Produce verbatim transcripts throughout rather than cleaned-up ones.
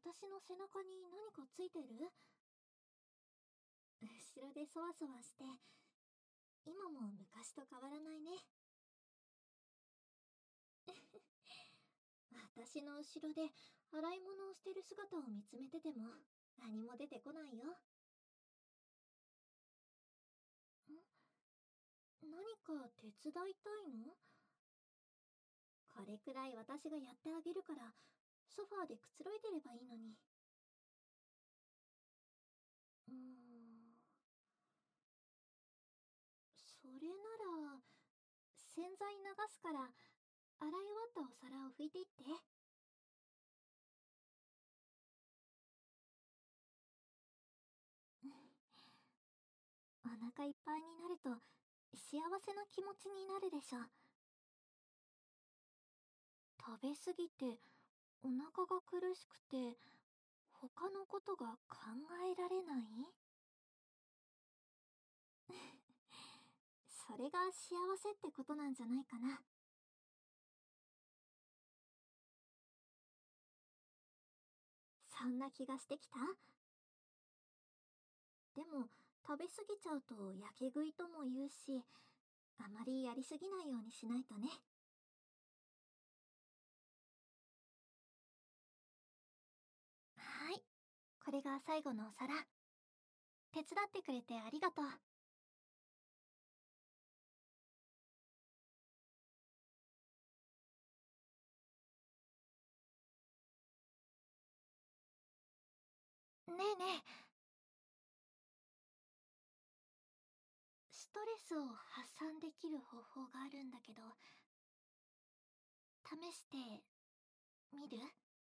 私の背中に何かついてる？後ろでそわそわして、今も昔と変わらないね。私の後ろで洗い物をしてる姿を見つめてても何も出てこないよ。ん、何か手伝いたいの？これくらい私がやってあげるから、ソファーでくつろいでればいいのに。うーん、それなら、洗剤流すから、洗い終わったお皿を拭いていって。お腹いっぱいになると幸せな気持ちになるでしょ。食べ過ぎてお腹が苦しくて他のことが考えられない。それが幸せってことなんじゃないかな。そんな気がしてきた。でも食べ過ぎちゃうとやけ食いとも言うし、あまりやりすぎないようにしないとね。はい、これが最後のお皿。手伝ってくれてありがとう。ねえねえ、ストレスを発散できる方法があるんだけど、試してみる？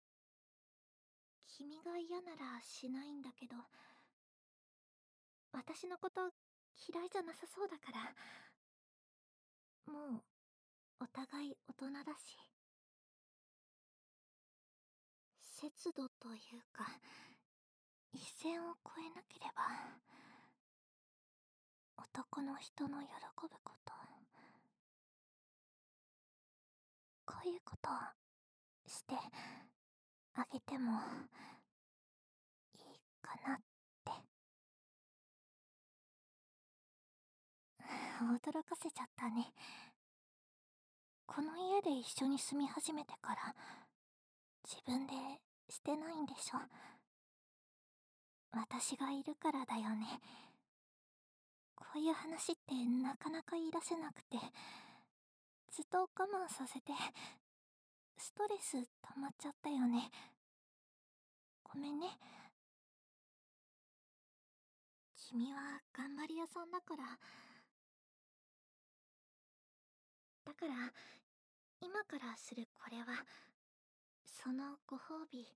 君が嫌ならしないんだけど、私のこと嫌いじゃなさそうだから。もうお互い大人だし、節度というか一線を越えなければ。男の人の喜ぶこと、こういうことをしてあげてもいいかなって。驚かせちゃったね。この家で一緒に住み始めてから自分でしてないんでしょ？私がいるからだよね。こういう話ってなかなか言い出せなくて、ずっと我慢させてストレス溜まっちゃったよね。ごめんね。君は頑張り屋さんだから。だから今からするこれはそのご褒美。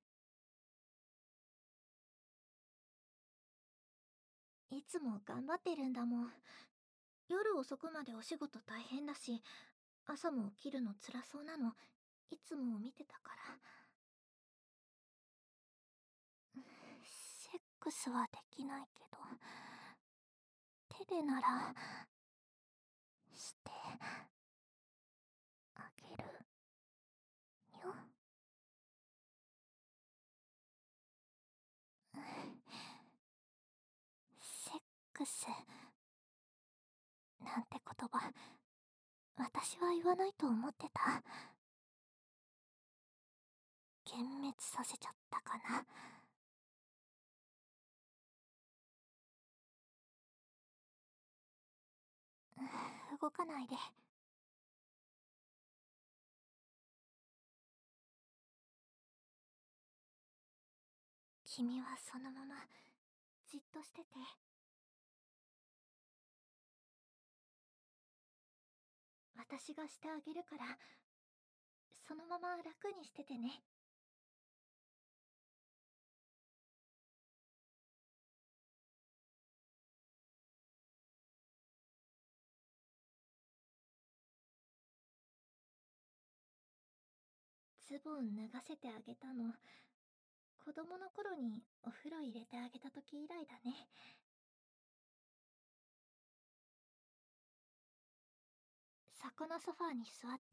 いつも頑張ってるんだもん。夜遅くまでお仕事大変だし、朝も起きるの辛そうなのいつも見てたから。セックスはできないけど、手でならしてあげるよ。セックスなんて言葉、私は言わないと思ってた。幻滅させちゃったかな。動かないで。君はそのままじっとしてて。私がしてあげるから、そのまま楽にしててね。ズボン脱がせてあげたの、子供の頃にお風呂入れてあげた時以来だね。そこのソファーに座って。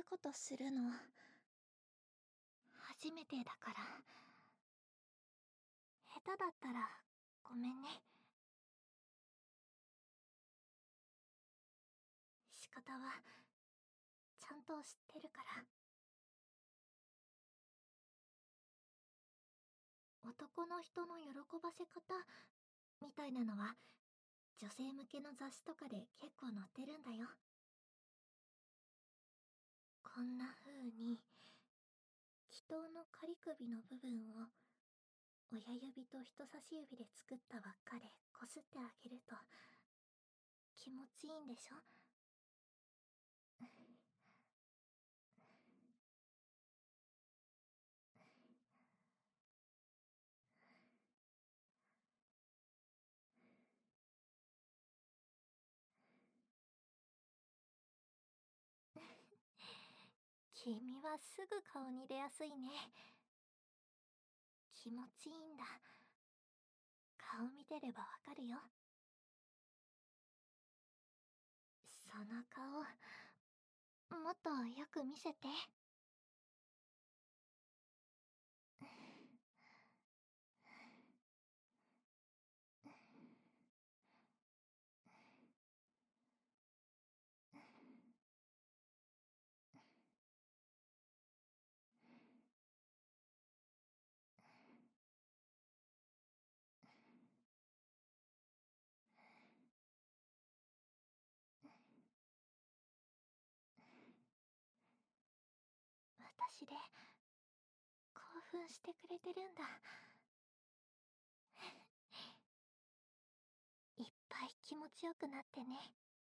ことするの初めてだから。下手だったらごめんね。仕方はちゃんと知ってるから。男の人の喜ばせ方みたいなのは女性向けの雑誌とかで結構載ってるんだよ。こんな風に祈祷の仮首の部分を親指と人差し指で作った輪っかでこすってあげると気持ちいいんでしょ。君はすぐ顔に出やすいね。気持ちいいんだ。顔見てればわかるよ。その顔もっとよく見せて。私で興奮してくれてるんだ。いっぱい気持ちよくなってね。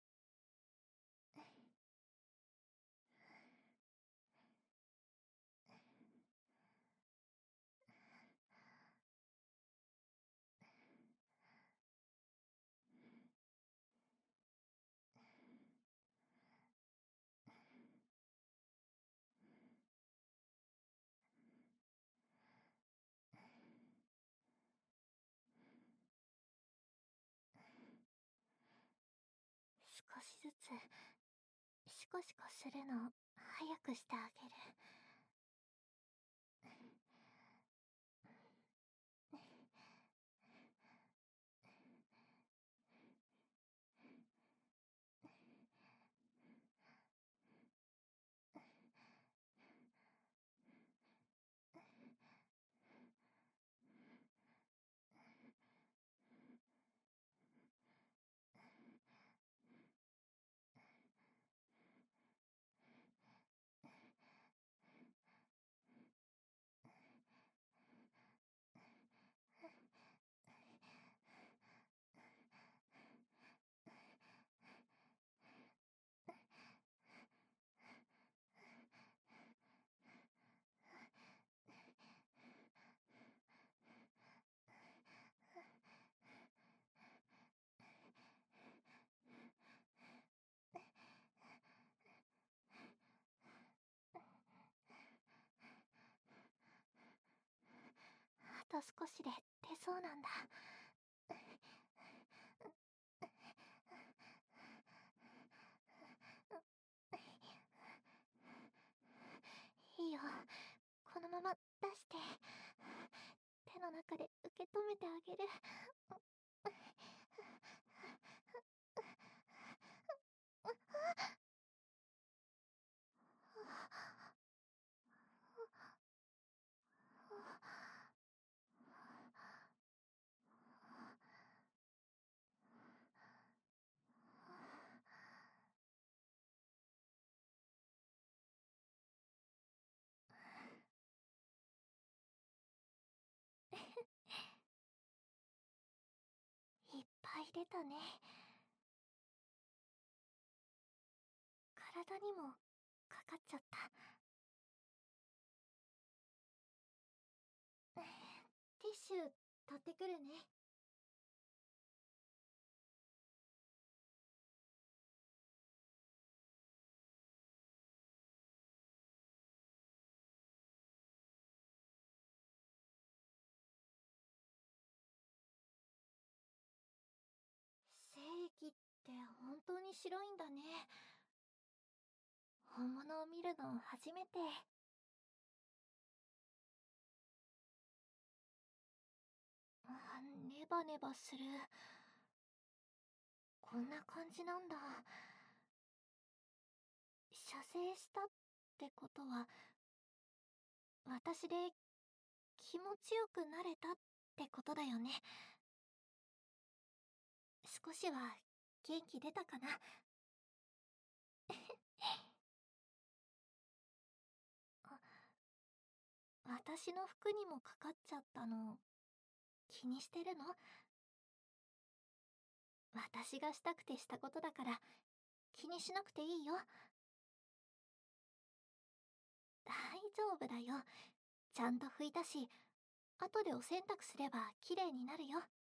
少しずつシコシコするの早くしてあげる。あと少しで出そうなんだ。いいよ、このまま出して。手の中で受け止めてあげる。いっぱい出たね。体にもかかっちゃった。ティッシュ取ってくるね。精液って本当に白いんだね。 本物を見るの初めて。あ、ネバネバする。こんな感じなんだ。射精したってことは、私で気持ちよくなれたってことだよね。少しは元気出たかな。あ、私の服にもかかっちゃったの気にしてるの？私がしたくてしたことだから気にしなくていいよ。大丈夫だよ。ちゃんと拭いたし、後でお洗濯すれば綺麗になるよ。